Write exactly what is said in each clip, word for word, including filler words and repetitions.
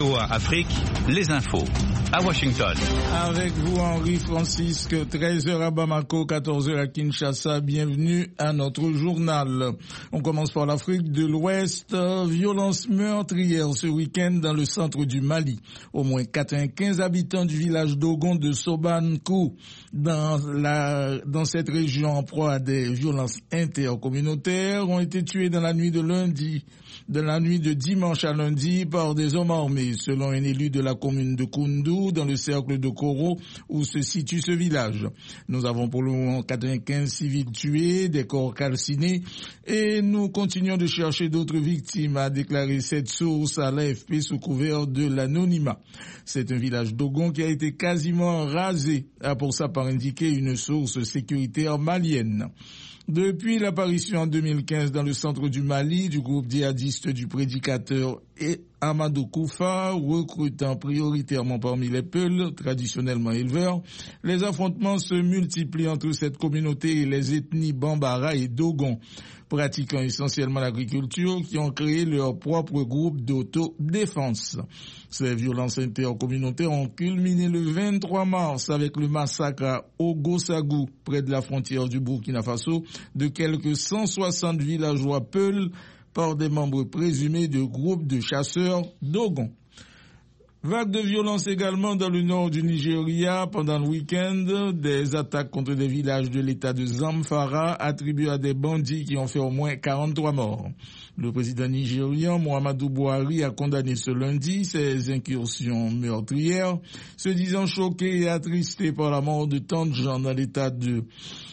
Afrique, les infos à Washington. Avec vous Henri Francisque, treize heures à Bamako, quatorze heures à Kinshasa. Bienvenue à notre journal. On commence par l'Afrique de l'Ouest. Violence meurtrière ce week-end dans le centre du Mali. Au moins quatre-vingt-quinze habitants du village d'Ogon de Sobankou dans la dans cette région en proie à des violences intercommunautaires ont été tués dans la nuit de lundi, de la nuit de dimanche à lundi par des hommes armés, selon un élu de la commune de Koundou, dans le cercle de Koro, où se situe ce village. Nous avons pour le moment quatre-vingt-quinze civils tués, des corps calcinés, et nous continuons de chercher d'autres victimes, a déclaré cette source à l'A F P sous couvert de l'anonymat. C'est un village d'Ogon qui a été quasiment rasé, a pour sa part indiqué une source sécuritaire malienne. Depuis l'apparition en deux mille quinze dans le centre du Mali du groupe djihadiste du prédicateur et Amadou Koufa, recrutant prioritairement parmi les Peuls, traditionnellement éleveurs, les affrontements se multiplient entre cette communauté et les ethnies Bambara et Dogon, pratiquant essentiellement l'agriculture, qui ont créé leur propre groupe d'autodéfense. Ces violences intercommunautaires ont culminé le vingt-trois mars avec le massacre à Ogosagou, près de la frontière du Burkina Faso, de quelques cent soixante villageois Peuls par des membres présumés de groupes de chasseurs Dogon. Vague de violence également dans le nord du Nigeria pendant le week-end, des attaques contre des villages de l'état de Zamfara attribuées à des bandits qui ont fait au moins quarante-trois morts. Le président nigérian Muhammadu Buhari a condamné ce lundi ces incursions meurtrières, se disant choqué et attristé par la mort de tant de gens dans l'état de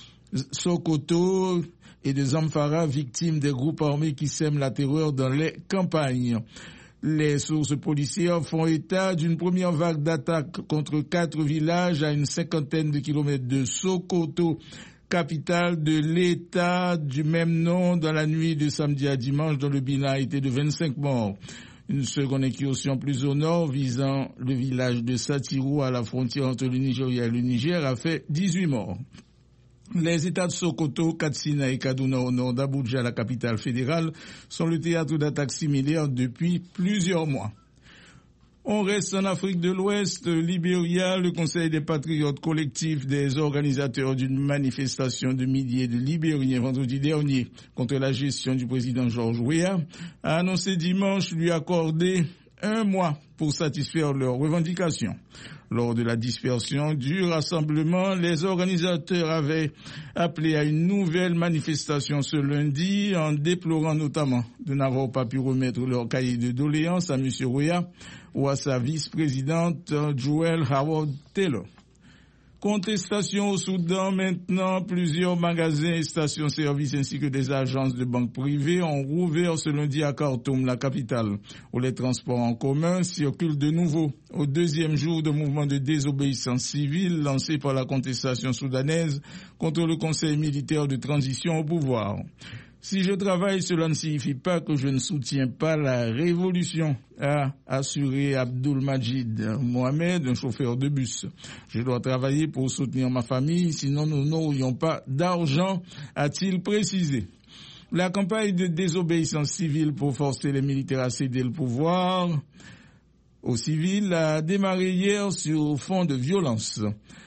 Sokoto et de Zamfara, victimes des groupes armés qui sèment la terreur dans les campagnes. Les sources policières font état d'une première vague d'attaques contre quatre villages à une cinquantaine de kilomètres de Sokoto, capitale de l'État du même nom, dans la nuit de samedi à dimanche, dont le bilan a été de vingt-cinq morts. Une seconde incursion plus au nord, visant le village de Satirou à la frontière entre le Nigeria et le Niger, a fait dix-huit morts. Les États de Sokoto, Katsina et Kaduna au nord d'Abuja, la capitale fédérale, sont le théâtre d'attaques similaires depuis plusieurs mois. On reste en Afrique de l'Ouest, Libéria, le Conseil des patriotes collectifs des organisateurs d'une manifestation de milliers de Libériens vendredi dernier contre la gestion du président George Weah, a annoncé dimanche lui accorder un mois pour satisfaire leurs revendications. Lors de la dispersion du rassemblement, les organisateurs avaient appelé à une nouvelle manifestation ce lundi en déplorant notamment de n'avoir pas pu remettre leur cahier de doléances à M. Weah ou à sa vice-présidente Joel Howard Taylor. Contestation au Soudan maintenant, plusieurs magasins et stations-service ainsi que des agences de banques privées ont rouvert ce lundi à Khartoum, la capitale, où les transports en commun circulent de nouveau au deuxième jour de mouvement de désobéissance civile lancé par la contestation soudanaise contre le Conseil militaire de transition au pouvoir. Si je travaille, cela ne signifie pas que je ne soutiens pas la révolution, a assuré Abdul Majid Mohamed, un chauffeur de bus. Je dois travailler pour soutenir ma famille, sinon nous n'aurions pas d'argent, a-t-il précisé. La campagne de désobéissance civile pour forcer les militaires à céder le pouvoir aux civils a démarré hier sur fond de violence.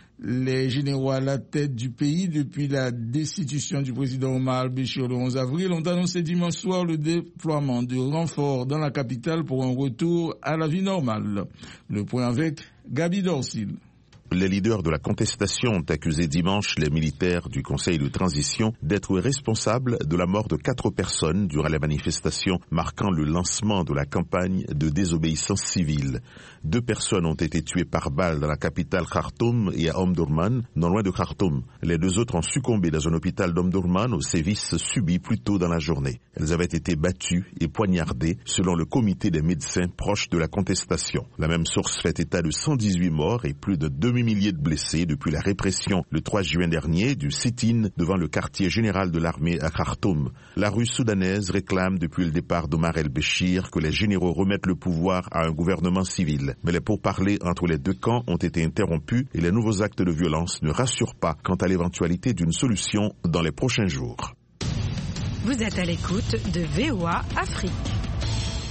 Les généraux à la tête du pays depuis la destitution du président Omar al-Béchir le onze avril ont annoncé dimanche soir le déploiement de renforts dans la capitale pour un retour à la vie normale. Le point avec Gabi Dorsil. Les leaders de la contestation ont accusé dimanche les militaires du Conseil de transition d'être responsables de la mort de quatre personnes durant la manifestation marquant le lancement de la campagne de désobéissance civile. Deux personnes ont été tuées par balle dans la capitale Khartoum et à Omdurman, non loin de Khartoum. Les deux autres ont succombé dans un hôpital d'Omdurman aux sévices subis plus tôt dans la journée. Elles avaient été battues et poignardées selon le comité des médecins proches de la contestation. La même source fait état de cent dix-huit morts et plus de deux milliers de blessés depuis la répression le trois juin dernier du sit-in devant le quartier général de l'armée à Khartoum. La rue soudanaise réclame depuis le départ d'Omar el-Béchir que les généraux remettent le pouvoir à un gouvernement civil. Mais les pourparlers entre les deux camps ont été interrompus et les nouveaux actes de violence ne rassurent pas quant à l'éventualité d'une solution dans les prochains jours. Vous êtes à l'écoute de V O A Afrique.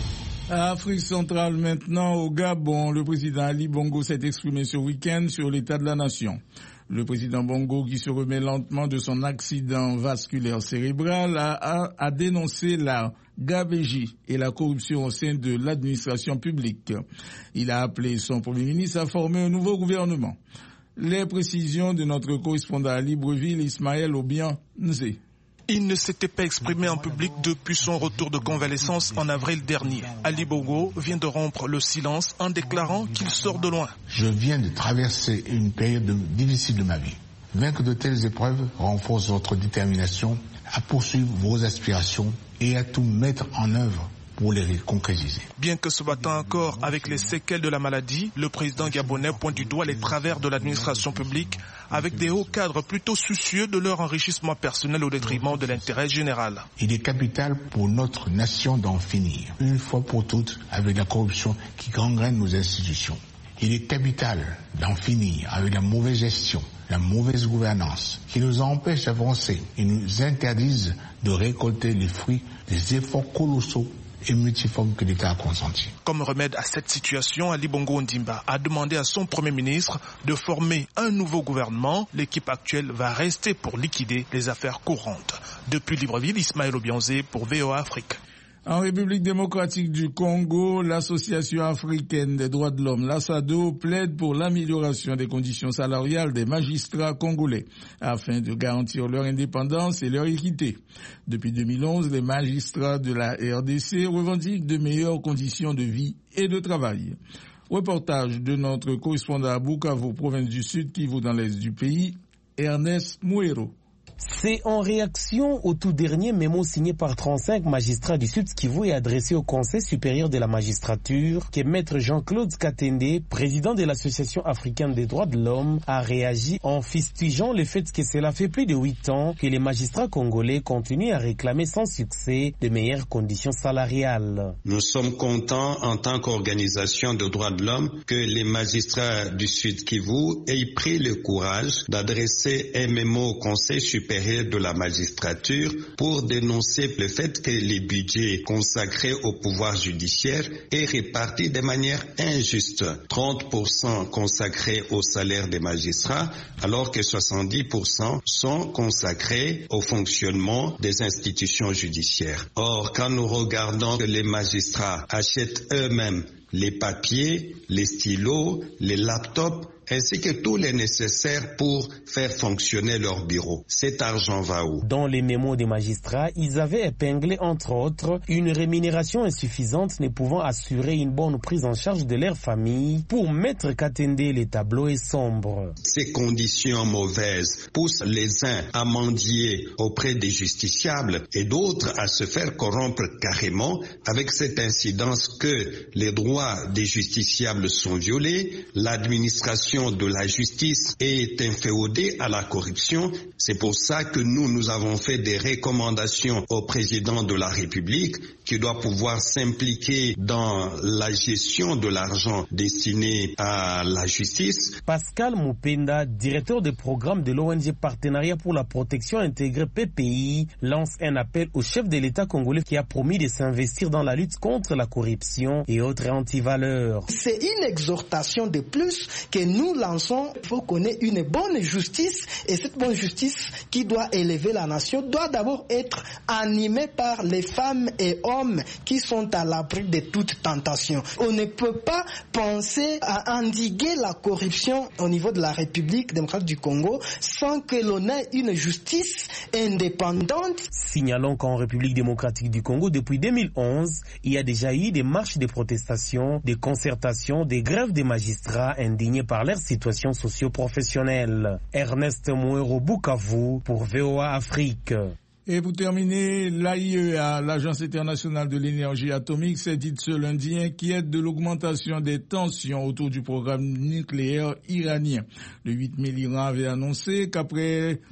Afrique centrale maintenant, au Gabon, le président Ali Bongo s'est exprimé ce week-end sur l'état de la nation. Le président Bongo, qui se remet lentement de son accident vasculaire cérébral, a, a, a dénoncé la gabegie et la corruption au sein de l'administration publique. Il a appelé son premier ministre à former un nouveau gouvernement. Les précisions de notre correspondant à Libreville, Ismaël Obian Nzé. Il ne s'était pas exprimé en public depuis son retour de convalescence en avril dernier. Ali Bongo vient de rompre le silence en déclarant qu'il sort de loin. Je viens de traverser une période difficile de ma vie. Vaincre de telles épreuves renforce votre détermination à poursuivre vos aspirations et à tout mettre en œuvre pour les concrétiser. Bien que se battant encore avec les séquelles de la maladie, le président gabonais pointe du doigt les travers de l'administration publique avec des hauts cadres plutôt soucieux de leur enrichissement personnel au détriment de l'intérêt général. Il est capital pour notre nation d'en finir, une fois pour toutes, avec la corruption qui gangrène nos institutions. Il est capital d'en finir avec la mauvaise gestion, la mauvaise gouvernance, qui nous empêche d'avancer et nous interdisent de récolter les fruits des efforts colossaux et multiformes que l'État a consentis. Comme remède à cette situation, Ali Bongo Ondimba a demandé à son Premier ministre de former un nouveau gouvernement. L'équipe actuelle va rester pour liquider les affaires courantes. Depuis Libreville, Ismaël Obianzé pour V O A Afrique. En République démocratique du Congo, l'Association africaine des droits de l'homme, l'ASADO, plaide pour l'amélioration des conditions salariales des magistrats congolais afin de garantir leur indépendance et leur équité. Depuis deux mille onze, les magistrats de la R D C revendiquent de meilleures conditions de vie et de travail. Reportage de notre correspondant à Bukavu, province du Sud, Kivu dans l'est du pays, Ernest Mouero. C'est en réaction au tout dernier mémo signé par trente-cinq magistrats du Sud Kivu et adressé au Conseil supérieur de la magistrature que Maître Jean-Claude Katende, président de l'Association africaine des droits de l'homme, a réagi en fustigeant le fait que cela fait plus de huit ans que les magistrats congolais continuent à réclamer sans succès de meilleures conditions salariales. Nous sommes contents en tant qu'organisation de droits de l'homme que les magistrats du Sud Kivu aient pris le courage d'adresser un mémo au Conseil supérieur de la magistrature pour dénoncer le fait que les budgets consacrés au pouvoir judiciaire est répartis de manière injuste. trente pour cent consacrés au salaire des magistrats, alors que soixante-dix pour cent sont consacrés au fonctionnement des institutions judiciaires. Or, quand nous regardons que les magistrats achètent eux-mêmes les papiers, les stylos, les laptops, ainsi que tous les nécessaires pour faire fonctionner leur bureau. Cet argent va où? Dans les mémos des magistrats, ils avaient épinglé entre autres une rémunération insuffisante ne pouvant assurer une bonne prise en charge de leur famille. Pour Maître Katende, les tableaux est sombre. Ces conditions mauvaises poussent les uns à mendier auprès des justiciables et d'autres à se faire corrompre carrément, avec cette incidence que les droits des justiciables sont violés, l'administration de la justice est inféodée à la corruption. C'est pour ça que nous, nous avons fait des recommandations au président de la République qui doit pouvoir s'impliquer dans la gestion de l'argent destiné à la justice. Pascal Moupenda, directeur de programme de l'O N G Partenariat pour la protection intégrée P P I, lance un appel au chef de l'État congolais qui a promis de s'investir dans la lutte contre la corruption et autres antivaleurs. C'est une exhortation de plus que nous lançons. Il faut qu'on ait une bonne justice et cette bonne justice qui doit élever la nation doit d'abord être animée par les femmes et hommes qui sont à l'abri de toute tentation. On ne peut pas penser à endiguer la corruption au niveau de la République démocratique du Congo sans que l'on ait une justice indépendante. Signalons qu'en République démocratique du Congo, depuis deux mille onze, il y a déjà eu des marches de protestation, des concertations, des grèves des magistrats indignés par leur situation socio-professionnelle. Ernest Mouero, Bukavu pour V O A Afrique. Et pour terminer, l'A I E A, l'Agence internationale de l'énergie atomique, s'est dite ce lundi inquiète de l'augmentation des tensions autour du programme nucléaire iranien. Le huit mai, l'Iran avait annoncé qu'après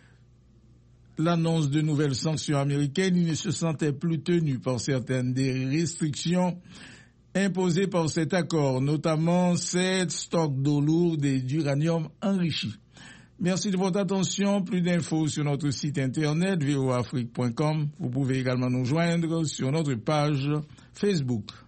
l'annonce de nouvelles sanctions américaines, il ne se sentait plus tenu par certaines des restrictions imposées par cet accord, notamment sept stocks d'eau lourde et d'uranium enrichi. Merci de votre attention. Plus d'infos sur notre site internet v o afrique point com. Vous pouvez également nous joindre sur notre page Facebook.